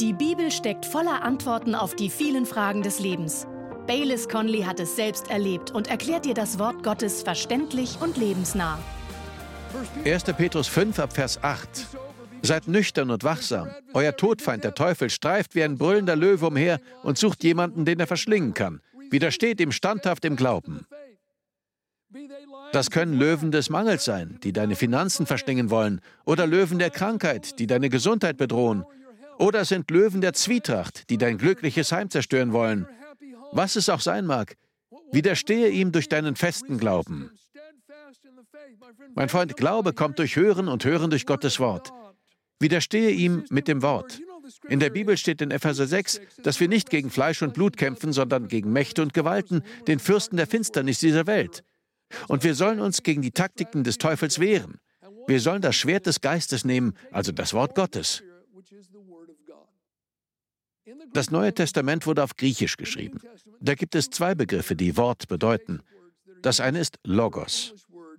Die Bibel steckt voller Antworten auf die vielen Fragen des Lebens. Baylis Conley hat es selbst erlebt und erklärt dir das Wort Gottes verständlich und lebensnah. 1. Petrus 5 ab Vers 8. Seid nüchtern und wachsam. Euer Todfeind, der Teufel, streift wie ein brüllender Löwe umher und sucht jemanden, den er verschlingen kann. Widersteht ihm standhaft im Glauben. Das können Löwen des Mangels sein, die deine Finanzen verschlingen wollen, oder Löwen der Krankheit, die deine Gesundheit bedrohen, oder es sind Löwen der Zwietracht, die dein glückliches Heim zerstören wollen. Was es auch sein mag, widerstehe ihm durch deinen festen Glauben. Mein Freund, Glaube kommt durch Hören und Hören durch Gottes Wort. Widerstehe ihm mit dem Wort. In der Bibel steht in Epheser 6, dass wir nicht gegen Fleisch und Blut kämpfen, sondern gegen Mächte und Gewalten, den Fürsten der Finsternis dieser Welt. Und wir sollen uns gegen die Taktiken des Teufels wehren. Wir sollen das Schwert des Geistes nehmen, also das Wort Gottes. Das Neue Testament wurde auf Griechisch geschrieben. Da gibt es zwei Begriffe, die Wort bedeuten. Das eine ist Logos.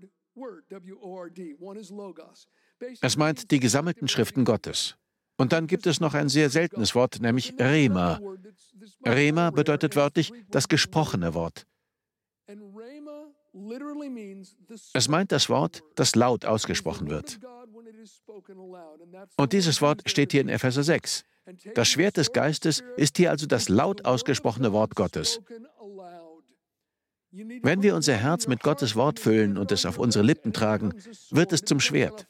Es meint die gesammelten Schriften Gottes. Und dann gibt es noch ein sehr seltenes Wort, nämlich Rhema. Rhema bedeutet wörtlich das gesprochene Wort. Es meint das Wort, das laut ausgesprochen wird. Und dieses Wort steht hier in Epheser 6. Das Schwert des Geistes ist hier also das laut ausgesprochene Wort Gottes. Wenn wir unser Herz mit Gottes Wort füllen und es auf unsere Lippen tragen, wird es zum Schwert.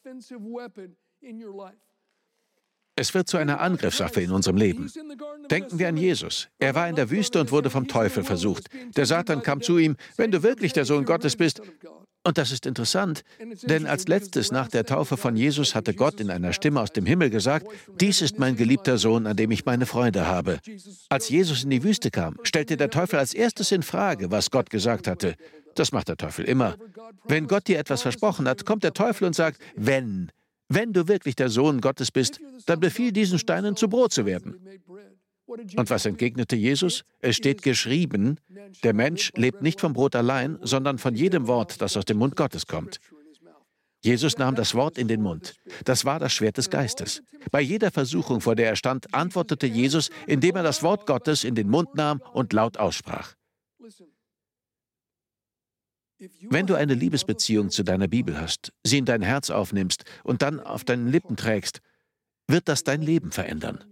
Es wird zu einer Angriffswaffe in unserem Leben. Denken wir an Jesus. Er war in der Wüste und wurde vom Teufel versucht. Der Satan kam zu ihm, wenn du wirklich der Sohn Gottes bist. Und das ist interessant, denn als letztes nach der Taufe von Jesus hatte Gott in einer Stimme aus dem Himmel gesagt, dies ist mein geliebter Sohn, an dem ich meine Freude habe. Als Jesus in die Wüste kam, stellte der Teufel als erstes in Frage, was Gott gesagt hatte. Das macht der Teufel immer. Wenn Gott dir etwas versprochen hat, kommt der Teufel und sagt, wenn du wirklich der Sohn Gottes bist, dann befiehl diesen Steinen zu Brot zu werden. Und was entgegnete Jesus? Es steht geschrieben, der Mensch lebt nicht vom Brot allein, sondern von jedem Wort, das aus dem Mund Gottes kommt. Jesus nahm das Wort in den Mund. Das war das Schwert des Geistes. Bei jeder Versuchung, vor der er stand, antwortete Jesus, indem er das Wort Gottes in den Mund nahm und laut aussprach. Wenn du eine Liebesbeziehung zu deiner Bibel hast, sie in dein Herz aufnimmst und dann auf deinen Lippen trägst, wird das dein Leben verändern.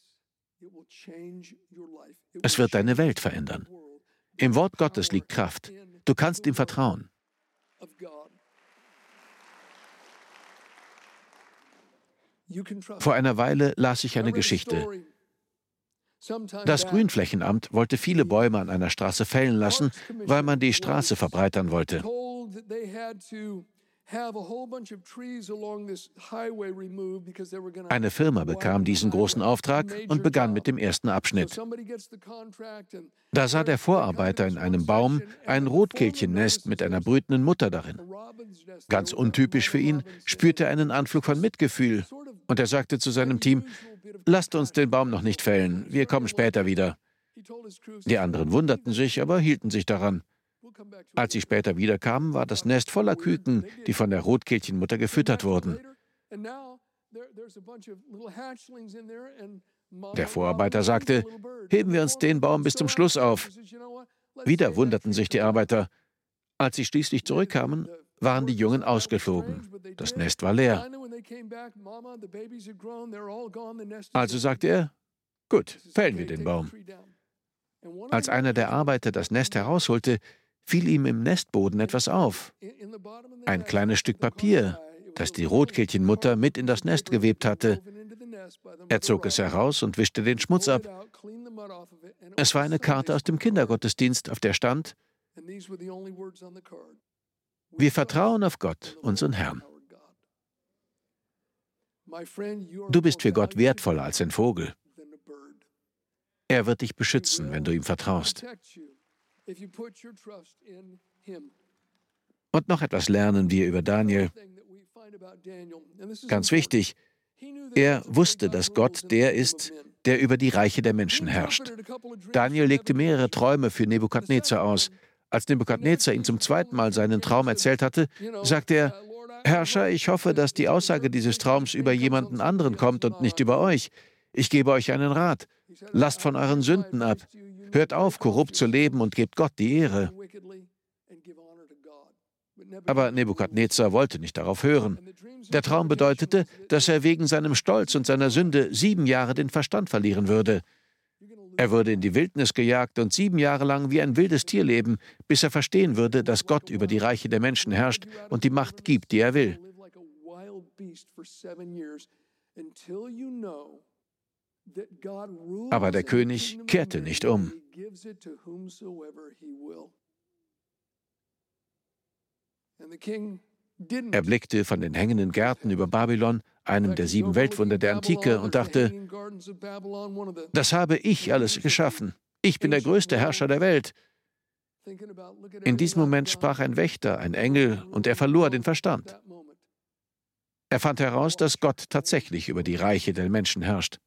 Es wird deine Welt verändern. Im Wort Gottes liegt Kraft. Du kannst ihm vertrauen. Vor einer Weile las ich eine Geschichte. Das Grünflächenamt wollte viele Eine an einer Straße fällen lassen, weil man die Straße verbreitern wollte. Eine Firma bekam diesen großen Auftrag und begann mit dem ersten Abschnitt. Da sah der Vorarbeiter in einem Baum ein Rotkehlchennest mit einer brütenden Mutter darin. Ganz untypisch für ihn spürte er einen Anflug von Mitgefühl und er sagte zu seinem Team, lasst uns den Baum noch nicht fällen, wir kommen später wieder. Die anderen wunderten sich, aber hielten sich daran. Als sie später wiederkamen, war das Nest voller Küken, die von der Rotkehlchenmutter gefüttert wurden. Der Vorarbeiter sagte, heben wir uns den Baum bis zum Schluss auf. Wieder wunderten sich die Arbeiter. Als sie schließlich zurückkamen, waren die Jungen ausgeflogen. Das Nest war leer. Also sagte er, gut, fällen wir den Baum. Als einer der Arbeiter das Nest herausholte, fiel ihm im Nestboden etwas auf. Ein kleines Stück Papier, das die Rotkehlchenmutter mit in das Nest gewebt hatte. Er zog es heraus und wischte den Schmutz ab. Es war eine Karte aus dem Kindergottesdienst, auf der stand, wir vertrauen auf Gott, unseren Herrn. Du bist für Gott wertvoller als ein Vogel. Er wird dich beschützen, wenn du ihm vertraust. Und noch etwas lernen wir über Daniel. Ganz wichtig, er wusste, dass Gott der ist, der über die Reiche der Menschen herrscht. Daniel legte mehrere Träume für Nebukadnezar aus. Als Nebukadnezar ihm zum zweiten Mal seinen Traum erzählt hatte, sagte er, Herrscher, ich hoffe, dass die Aussage dieses Traums über jemanden anderen kommt und nicht über euch. Ich gebe euch einen Rat. Lasst von euren Sünden ab. Hört auf, korrupt zu leben und gebt Gott die Ehre. Aber Nebukadnezar wollte nicht darauf hören. Der Traum bedeutete, dass er wegen seinem Stolz und seiner Sünde 7 Jahre den Verstand verlieren würde. Er würde in die Wildnis gejagt und 7 Jahre lang wie ein wildes Tier leben, bis er verstehen würde, dass Gott über die Reiche der Menschen herrscht und die Macht gibt, die er will. Aber der König kehrte nicht um. Er blickte von den hängenden Gärten über Babylon, einem der 7 Weltwunder der Antike, und dachte, das habe ich alles geschaffen. Ich bin der größte Herrscher der Welt. In diesem Moment sprach ein Wächter, ein Engel, und er verlor den Verstand. Er fand heraus, dass Gott tatsächlich über die Reiche der Menschen herrscht.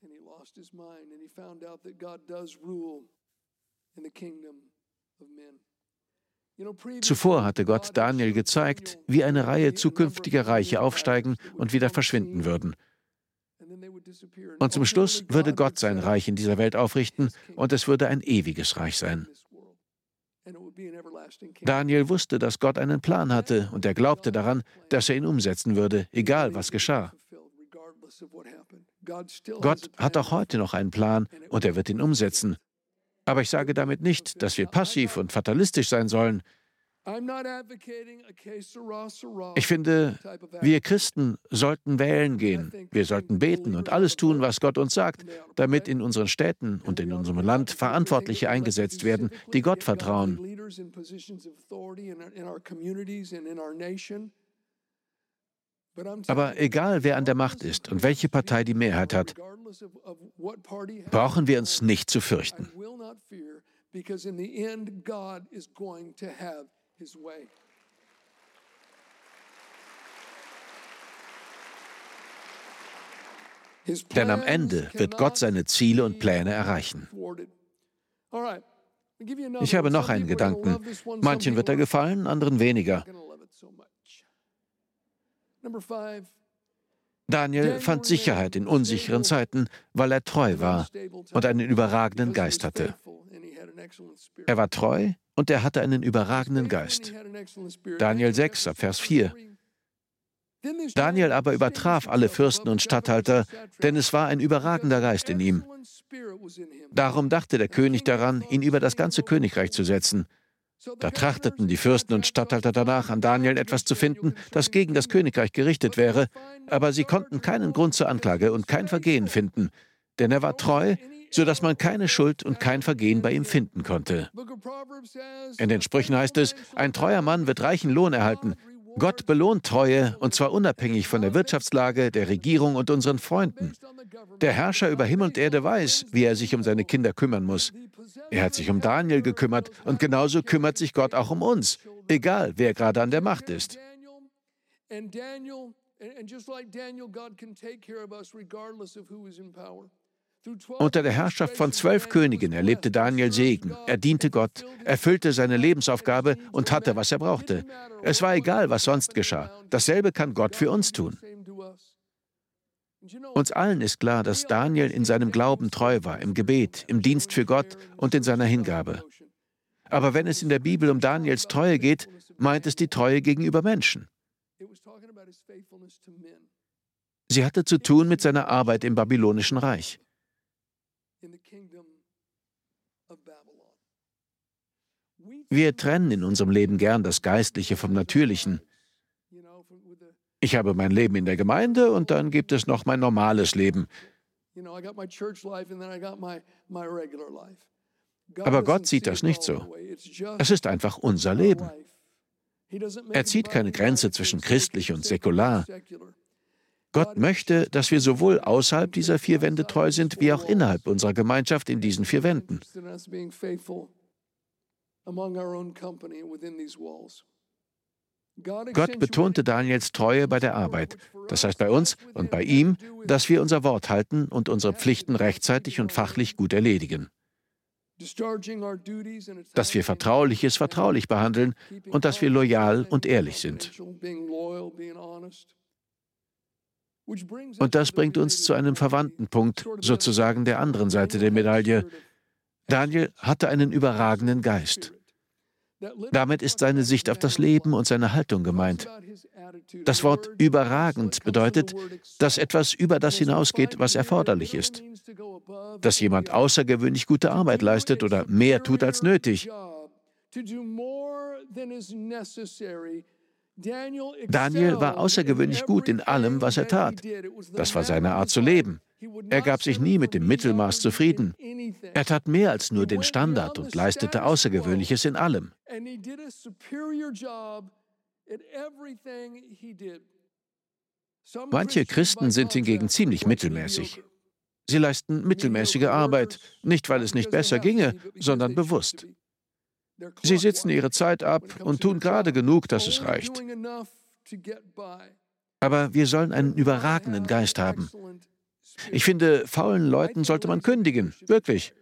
Zuvor hatte Gott Daniel gezeigt, wie eine Reihe zukünftiger Reiche aufsteigen und wieder verschwinden würden. Und zum Schluss würde Gott sein Reich in dieser Welt aufrichten und es würde ein ewiges Reich sein. Daniel wusste, dass Gott einen Plan hatte und er glaubte daran, dass er ihn umsetzen würde, egal was geschah. Gott hat auch heute noch einen Plan und er wird ihn umsetzen. Aber ich sage damit nicht, dass wir passiv und fatalistisch sein sollen. Ich finde, wir Christen sollten wählen gehen. Wir sollten beten und alles tun, was Gott uns sagt, damit in unseren Städten und in unserem Land Verantwortliche eingesetzt werden, die Gott vertrauen. Aber egal, wer an der Macht ist und welche Partei die Mehrheit hat, brauchen wir uns nicht zu fürchten. Denn am Ende wird Gott seine Ziele und Pläne erreichen. Ich habe noch einen Gedanken. Manchen wird er gefallen, anderen weniger. Daniel fand Sicherheit in unsicheren Zeiten, weil er treu war und einen überragenden Geist hatte. Er war treu und er hatte einen überragenden Geist. Daniel 6, ab Vers 4. Daniel aber übertraf alle Fürsten und Statthalter, denn es war ein überragender Geist in ihm. Darum dachte der König daran, ihn über das ganze Königreich zu setzen. Da trachteten die Fürsten und Statthalter danach, an Daniel etwas zu finden, das gegen das Königreich gerichtet wäre, aber sie konnten keinen Grund zur Anklage und kein Vergehen finden, denn er war treu, sodass man keine Schuld und kein Vergehen bei ihm finden konnte. In den Sprüchen heißt es, ein treuer Mann wird reichen Lohn erhalten. Gott belohnt Treue, und zwar unabhängig von der Wirtschaftslage, der Regierung und unseren Freunden. Der Herrscher über Himmel und Erde weiß, wie er sich um seine Kinder kümmern muss. Er hat sich um Daniel gekümmert und genauso kümmert sich Gott auch um uns, egal wer gerade an der Macht ist. Unter der Herrschaft von 12 Königen erlebte Daniel Segen. Er diente Gott, erfüllte seine Lebensaufgabe und hatte, was er brauchte. Es war egal, was sonst geschah. Dasselbe kann Gott für uns tun. Uns allen ist klar, dass Daniel in seinem Glauben treu war, im Gebet, im Dienst für Gott und in seiner Hingabe. Aber wenn es in der Bibel um Daniels Treue geht, meint es die Treue gegenüber Menschen. Sie hatte zu tun mit seiner Arbeit im babylonischen Reich. Wir trennen in unserem Leben gern das Geistliche vom Natürlichen. Ich habe mein Leben in der Gemeinde und dann gibt es noch mein normales Leben. Aber Gott sieht das nicht so. Es ist einfach unser Leben. Er zieht keine Grenze zwischen christlich und säkular. Gott möchte, dass wir sowohl außerhalb dieser 4 Wände treu sind, wie auch innerhalb unserer Gemeinschaft in diesen 4 Wänden. Gott betonte Daniels Treue bei der Arbeit, das heißt bei uns und bei ihm, dass wir unser Wort halten und unsere Pflichten rechtzeitig und fachlich gut erledigen. Dass wir Vertrauliches vertraulich behandeln und dass wir loyal und ehrlich sind. Und das bringt uns zu einem verwandten Punkt, sozusagen der anderen Seite der Medaille. Daniel hatte einen überragenden Geist. Damit ist seine Sicht auf das Leben und seine Haltung gemeint. Das Wort überragend bedeutet, dass etwas über das hinausgeht, was erforderlich ist. Dass jemand außergewöhnlich gute Arbeit leistet oder mehr tut als nötig. Daniel war außergewöhnlich gut in allem, was er tat. Das war seine Art zu leben. Er gab sich nie mit dem Mittelmaß zufrieden. Er tat mehr als nur den Standard und leistete Außergewöhnliches in allem. Manche Christen sind hingegen ziemlich mittelmäßig. Sie leisten mittelmäßige Arbeit, nicht weil es nicht besser ginge, sondern bewusst. Sie sitzen ihre Zeit ab und tun gerade genug, dass es reicht. Aber wir sollen einen überragenden Geist haben. Ich finde, faulen Leuten sollte man kündigen, wirklich.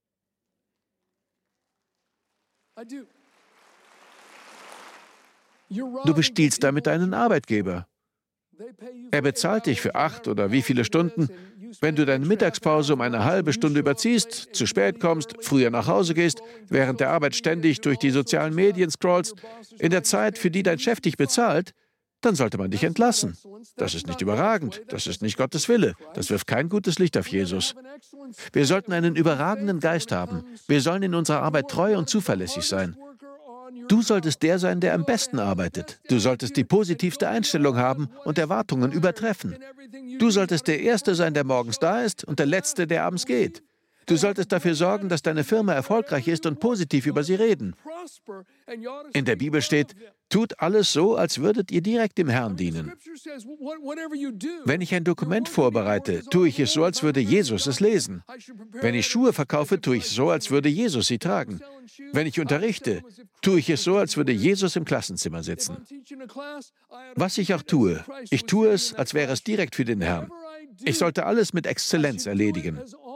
Du bestiehlst damit deinen Arbeitgeber. Er bezahlt dich für 8 oder wie viele Stunden. Wenn du deine Mittagspause um eine halbe Stunde überziehst, zu spät kommst, früher nach Hause gehst, während der Arbeit ständig durch die sozialen Medien scrollst, in der Zeit, für die dein Chef dich bezahlt, dann sollte man dich entlassen. Das ist nicht überragend, das ist nicht Gottes Wille, das wirft kein gutes Licht auf Jesus. Wir sollten einen überragenden Geist haben. Wir sollen in unserer Arbeit treu und zuverlässig sein. Du solltest der sein, der am besten arbeitet. Du solltest die positivste Einstellung haben und Erwartungen übertreffen. Du solltest der Erste sein, der morgens da ist und der Letzte, der abends geht. Du solltest dafür sorgen, dass deine Firma erfolgreich ist und positiv über sie reden. In der Bibel steht, tut alles so, als würdet ihr direkt dem Herrn dienen. Wenn ich ein Dokument vorbereite, tue ich es so, als würde Jesus es lesen. Wenn ich Schuhe verkaufe, tue ich es so, als würde Jesus sie tragen. Wenn ich unterrichte, tue ich es so, als würde Jesus im Klassenzimmer sitzen. Was ich auch tue, ich tue es, als wäre es direkt für den Herrn. Ich sollte alles mit Exzellenz erledigen.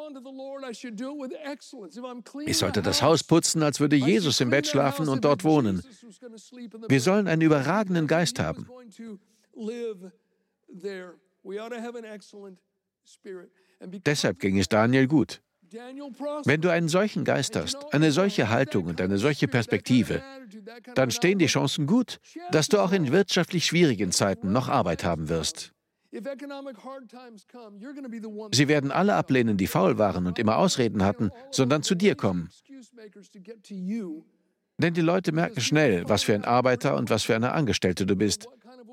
Ich sollte das Haus putzen, als würde Jesus im Bett schlafen und dort wohnen. Wir sollen einen überragenden Geist haben. Deshalb ging es Daniel gut. Wenn du einen solchen Geist hast, eine solche Haltung und eine solche Perspektive, dann stehen die Chancen gut, dass du auch in wirtschaftlich schwierigen Zeiten noch Arbeit haben wirst. Sie werden alle ablehnen, die faul waren und immer Ausreden hatten, sondern zu dir kommen. Denn die Leute merken schnell, was für ein Arbeiter und was für eine Angestellte du bist.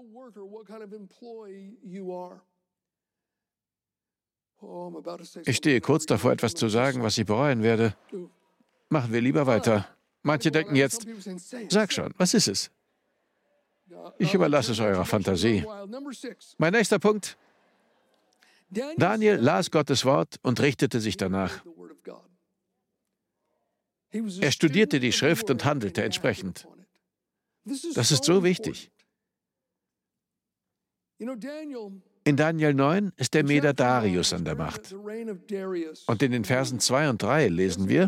Ich stehe kurz davor, etwas zu sagen, was ich bereuen werde. Machen wir lieber weiter. Manche denken jetzt, sag schon, was ist es? Ich überlasse es eurer Fantasie. Mein nächster Punkt. Daniel las Gottes Wort und richtete sich danach. Er studierte die Schrift und handelte entsprechend. Das ist so wichtig. In Daniel 9 ist der Meder Darius an der Macht. Und in den Versen 2 und 3 lesen wir,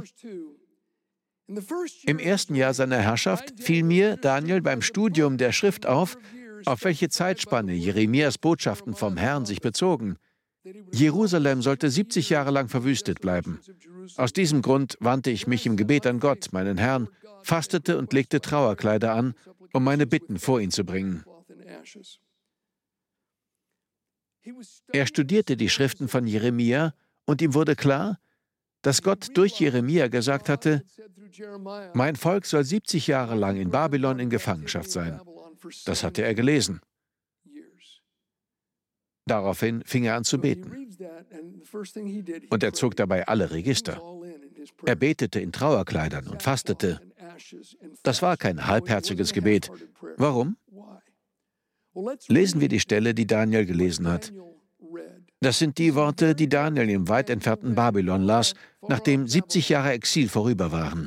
im ersten Jahr seiner Herrschaft fiel mir, Daniel, beim Studium der Schrift auf welche Zeitspanne Jeremias Botschaften vom Herrn sich bezogen. Jerusalem sollte 70 Jahre lang verwüstet bleiben. Aus diesem Grund wandte ich mich im Gebet an Gott, meinen Herrn, fastete und legte Trauerkleider an, um meine Bitten vor ihn zu bringen. Er studierte die Schriften von Jeremia und ihm wurde klar, dass Gott durch Jeremia gesagt hatte, mein Volk soll 70 Jahre lang in Babylon in Gefangenschaft sein. Das hatte er gelesen. Daraufhin fing er an zu beten. Und er zog dabei alle Register. Er betete in Trauerkleidern und fastete. Das war kein halbherziges Gebet. Warum? Lesen wir die Stelle, die Daniel gelesen hat. Das sind die Worte, die Daniel im weit entfernten Babylon las, nachdem 70 Jahre Exil vorüber waren.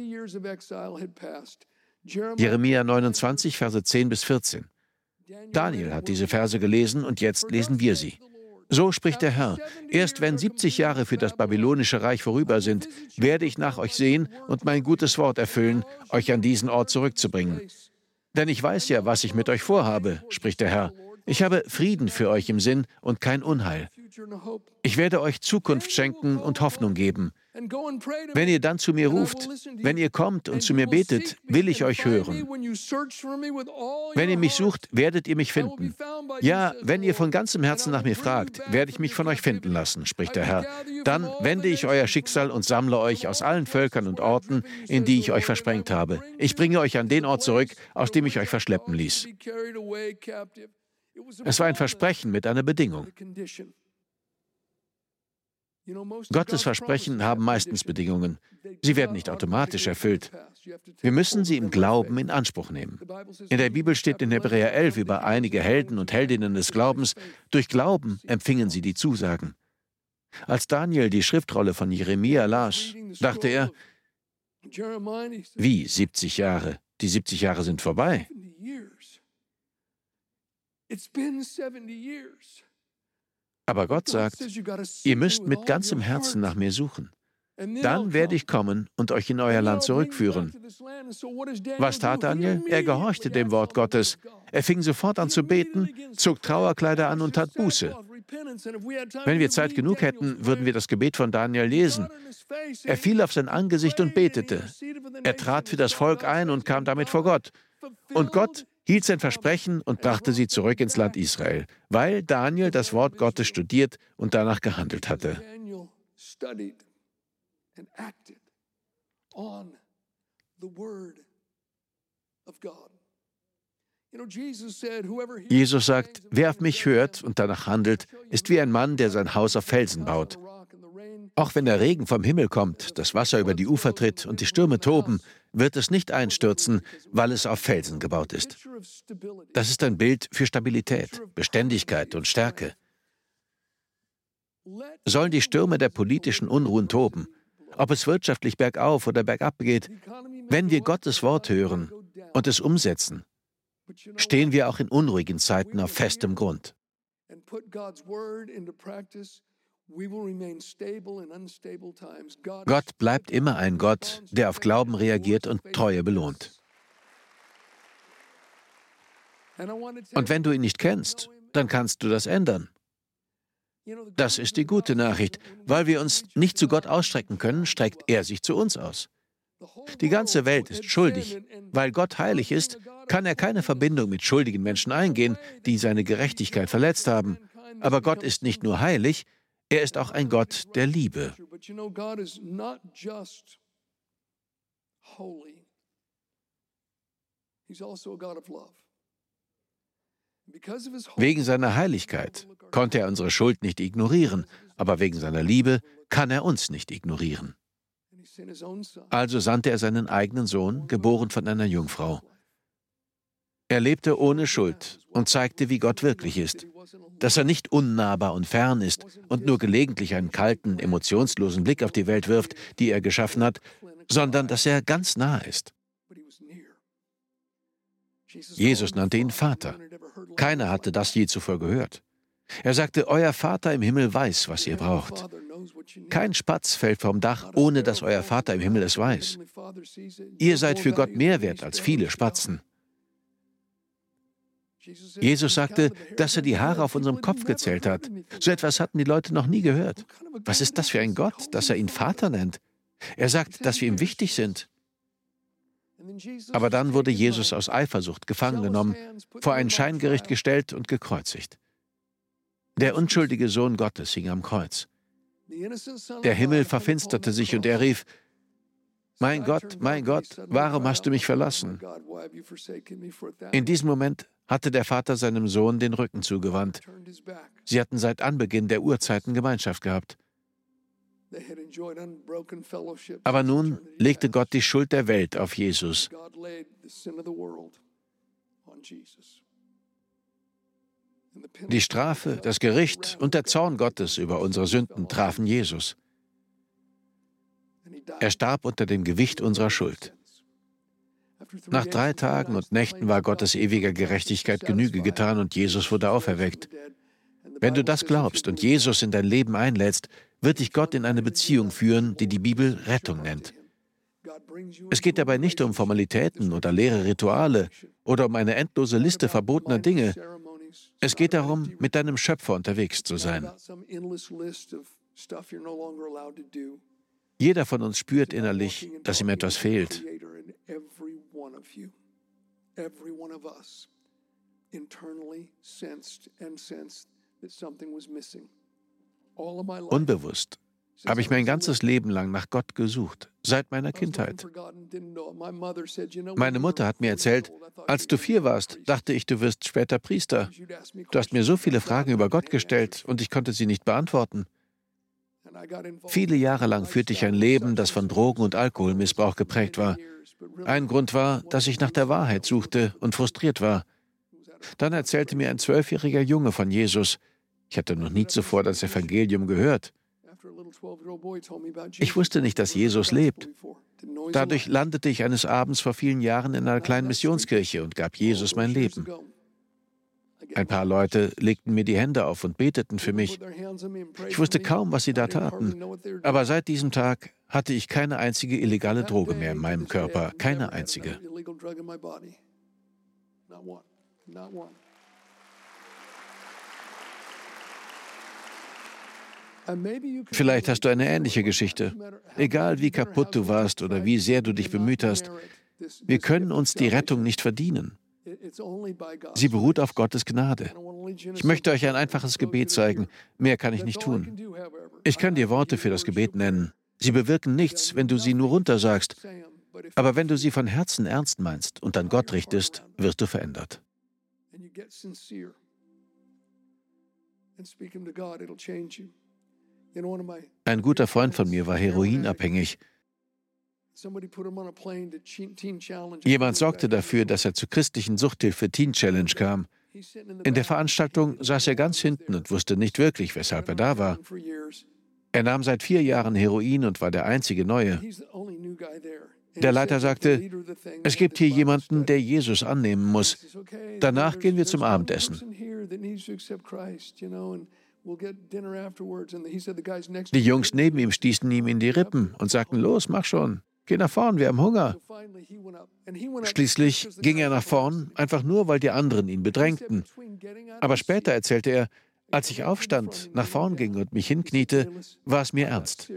Jeremia 29, Verse 10 bis 14. Daniel hat diese Verse gelesen und jetzt lesen wir sie. So spricht der Herr, erst wenn 70 Jahre für das babylonische Reich vorüber sind, werde ich nach euch sehen und mein gutes Wort erfüllen, euch an diesen Ort zurückzubringen. Denn ich weiß ja, was ich mit euch vorhabe, spricht der Herr. Ich habe Frieden für euch im Sinn und kein Unheil. Ich werde euch Zukunft schenken und Hoffnung geben. Wenn ihr dann zu mir ruft, wenn ihr kommt und zu mir betet, will ich euch hören. Wenn ihr mich sucht, werdet ihr mich finden. Ja, wenn ihr von ganzem Herzen nach mir fragt, werde ich mich von euch finden lassen, spricht der Herr. Dann wende ich euer Schicksal und sammle euch aus allen Völkern und Orten, in die ich euch versprengt habe. Ich bringe euch an den Ort zurück, aus dem ich euch verschleppen ließ. Es war ein Versprechen mit einer Bedingung. Gottes Versprechen haben meistens Bedingungen. Sie werden nicht automatisch erfüllt. Wir müssen sie im Glauben in Anspruch nehmen. In der Bibel steht in Hebräer 11 über einige Helden und Heldinnen des Glaubens, durch Glauben empfingen sie die Zusagen. Als Daniel die Schriftrolle von Jeremia las, dachte er, wie 70 Jahre? Die 70 Jahre sind vorbei. Aber Gott sagt, ihr müsst mit ganzem Herzen nach mir suchen. Dann werde ich kommen und euch in euer Land zurückführen. Was tat Daniel? Er gehorchte dem Wort Gottes. Er fing sofort an zu beten, zog Trauerkleider an und tat Buße. Wenn wir Zeit genug hätten, würden wir das Gebet von Daniel lesen. Er fiel auf sein Angesicht und betete. Er trat für das Volk ein und kam damit vor Gott. Und Gott hielt sein Versprechen und brachte sie zurück ins Land Israel, weil Daniel das Wort Gottes studiert und danach gehandelt hatte. Jesus sagt, wer auf mich hört und danach handelt, ist wie ein Mann, der sein Haus auf Felsen baut. Auch wenn der Regen vom Himmel kommt, das Wasser über die Ufer tritt und die Stürme toben, wird es nicht einstürzen, weil es auf Felsen gebaut ist. Das ist ein Bild für Stabilität, Beständigkeit und Stärke. Sollen die Stürme der politischen Unruhen toben, ob es wirtschaftlich bergauf oder bergab geht, wenn wir Gottes Wort hören und es umsetzen, stehen wir auch in unruhigen Zeiten auf festem Grund. Gott bleibt immer ein Gott, der auf Glauben reagiert und Treue belohnt. Und wenn du ihn nicht kennst, dann kannst du das ändern. Das ist die gute Nachricht. Weil wir uns nicht zu Gott ausstrecken können, streckt er sich zu uns aus. Die ganze Welt ist schuldig. Weil Gott heilig ist, kann er keine Verbindung mit schuldigen Menschen eingehen, die seine Gerechtigkeit verletzt haben. Aber Gott ist nicht nur heilig, er ist auch ein Gott der Liebe. Wegen seiner Heiligkeit konnte er unsere Schuld nicht ignorieren, aber wegen seiner Liebe kann er uns nicht ignorieren. Also sandte er seinen eigenen Sohn, geboren von einer Jungfrau. Er lebte ohne Schuld und zeigte, wie Gott wirklich ist, dass er nicht unnahbar und fern ist und nur gelegentlich einen kalten, emotionslosen Blick auf die Welt wirft, die er geschaffen hat, sondern dass er ganz nah ist. Jesus nannte ihn Vater. Keiner hatte das je zuvor gehört. Er sagte, euer Vater im Himmel weiß, was ihr braucht. Kein Spatz fällt vom Dach, ohne dass euer Vater im Himmel es weiß. Ihr seid für Gott mehr wert als viele Spatzen. Jesus sagte, dass er die Haare auf unserem Kopf gezählt hat. So etwas hatten die Leute noch nie gehört. Was ist das für ein Gott, dass er ihn Vater nennt? Er sagt, dass wir ihm wichtig sind. Aber dann wurde Jesus aus Eifersucht gefangen genommen, vor ein Scheingericht gestellt und gekreuzigt. Der unschuldige Sohn Gottes hing am Kreuz. Der Himmel verfinsterte sich und er rief, mein Gott, warum hast du mich verlassen? In diesem Moment hatte der Vater seinem Sohn den Rücken zugewandt. Sie hatten seit Anbeginn der Urzeiten Gemeinschaft gehabt. Aber nun legte Gott die Schuld der Welt auf Jesus. Die Strafe, das Gericht und der Zorn Gottes über unsere Sünden trafen Jesus. Er starb unter dem Gewicht unserer Schuld. Nach 3 Tagen und Nächten war Gottes ewiger Gerechtigkeit Genüge getan und Jesus wurde auferweckt. Wenn du das glaubst und Jesus in dein Leben einlädst, wird dich Gott in eine Beziehung führen, die die Bibel Rettung nennt. Es geht dabei nicht um Formalitäten oder leere Rituale oder um eine endlose Liste verbotener Dinge. Es geht darum, mit deinem Schöpfer unterwegs zu sein. Jeder von uns spürt innerlich, dass ihm etwas fehlt. Unbewusst habe ich mein ganzes Leben lang nach Gott gesucht, seit meiner Kindheit. Meine Mutter hat mir erzählt, als du 4 warst, dachte ich, du wirst später Priester. Du hast mir so viele Fragen über Gott gestellt und ich konnte sie nicht beantworten. Viele Jahre lang führte ich ein Leben, das von Drogen- und Alkoholmissbrauch geprägt war. Ein Grund war, dass ich nach der Wahrheit suchte und frustriert war. Dann erzählte mir ein 12-jähriger Junge von Jesus. Ich hatte noch nie zuvor das Evangelium gehört. Ich wusste nicht, dass Jesus lebt. Dadurch landete ich eines Abends vor vielen Jahren in einer kleinen Missionskirche und gab Jesus mein Leben. Ein paar Leute legten mir die Hände auf und beteten für mich. Ich wusste kaum, was sie da taten. Aber seit diesem Tag hatte ich keine einzige illegale Droge mehr in meinem Körper. Keine einzige. Vielleicht hast du eine ähnliche Geschichte. Egal wie kaputt du warst oder wie sehr du dich bemüht hast, wir können uns die Rettung nicht verdienen. Sie beruht auf Gottes Gnade. Ich möchte euch ein einfaches Gebet zeigen. Mehr kann ich nicht tun. Ich kann dir Worte für das Gebet nennen. Sie bewirken nichts, wenn du sie nur runtersagst. Aber wenn du sie von Herzen ernst meinst und an Gott richtest, wirst du verändert. Ein guter Freund von mir war heroinabhängig. Jemand sorgte dafür, dass er zur christlichen Suchthilfe Teen Challenge kam. In der Veranstaltung saß er ganz hinten und wusste nicht wirklich, weshalb er da war. Er nahm seit 4 Jahren Heroin und war der einzige Neue. Der Leiter sagte, es gibt hier jemanden, der Jesus annehmen muss. Danach gehen wir zum Abendessen. Die Jungs neben ihm stießen ihm in die Rippen und sagten, los, mach schon, geh nach vorn, wir haben Hunger. Schließlich ging er nach vorn, einfach nur, weil die anderen ihn bedrängten. Aber später erzählte er, als ich aufstand, nach vorn ging und mich hinkniete, war es mir ernst.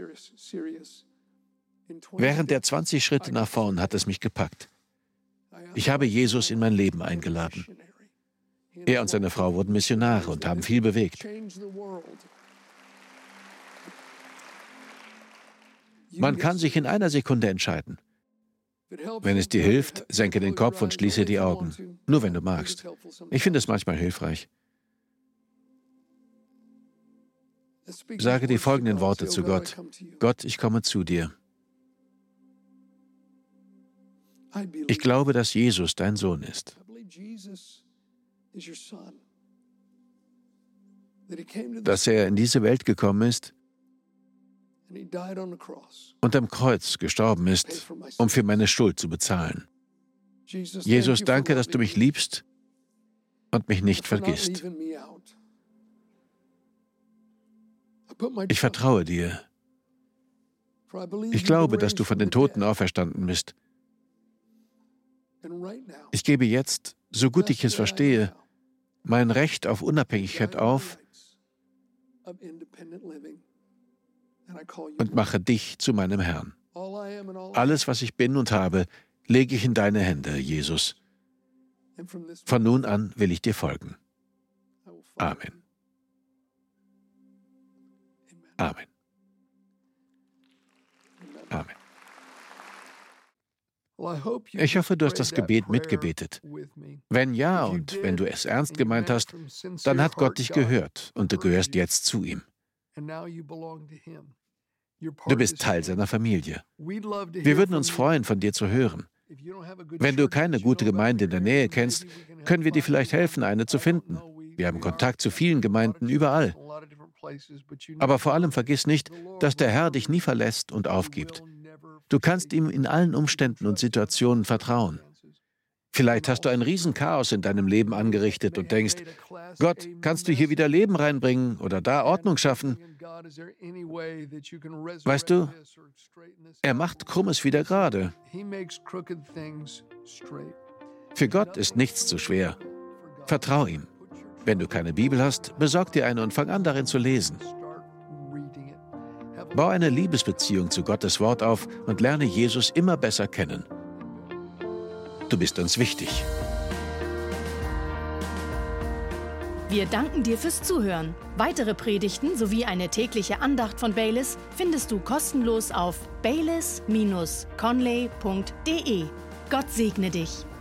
Während der 20 Schritte nach vorn hat es mich gepackt. Ich habe Jesus in mein Leben eingeladen. Er und seine Frau wurden Missionare und haben viel bewegt. Man kann sich in einer Sekunde entscheiden. Wenn es dir hilft, senke den Kopf und schließe die Augen. Nur wenn du magst. Ich finde es manchmal hilfreich. Sage die folgenden Worte zu Gott. Gott, ich komme zu dir. Ich glaube, dass Jesus dein Sohn ist. Dass er in diese Welt gekommen ist und am Kreuz gestorben ist, um für meine Schuld zu bezahlen. Jesus, danke, dass du mich liebst und mich nicht vergisst. Ich vertraue dir. Ich glaube, dass du von den Toten auferstanden bist. Ich gebe jetzt, so gut ich es verstehe, mein Recht auf Unabhängigkeit auf und mache dich zu meinem Herrn. Alles, was ich bin und habe, lege ich in deine Hände, Jesus. Von nun an will ich dir folgen. Amen. Amen. Amen. Ich hoffe, du hast das Gebet mitgebetet. Wenn ja und wenn du es ernst gemeint hast, dann hat Gott dich gehört und du gehörst jetzt zu ihm. Du bist Teil seiner Familie. Wir würden uns freuen, von dir zu hören. Wenn du keine gute Gemeinde in der Nähe kennst, können wir dir vielleicht helfen, eine zu finden. Wir haben Kontakt zu vielen Gemeinden überall. Aber vor allem vergiss nicht, dass der Herr dich nie verlässt und aufgibt. Du kannst ihm in allen Umständen und Situationen vertrauen. Vielleicht hast du ein Riesenchaos in deinem Leben angerichtet und denkst, Gott, kannst du hier wieder Leben reinbringen oder da Ordnung schaffen? Weißt du, er macht Krummes wieder gerade. Für Gott ist nichts zu schwer. Vertrau ihm. Wenn du keine Bibel hast, besorg dir eine und fang an, darin zu lesen. Bau eine Liebesbeziehung zu Gottes Wort auf und lerne Jesus immer besser kennen. Du bist uns wichtig. Wir danken dir fürs Zuhören. Weitere Predigten sowie eine tägliche Andacht von Baylis findest du kostenlos auf baylis-conley.de. Gott segne dich.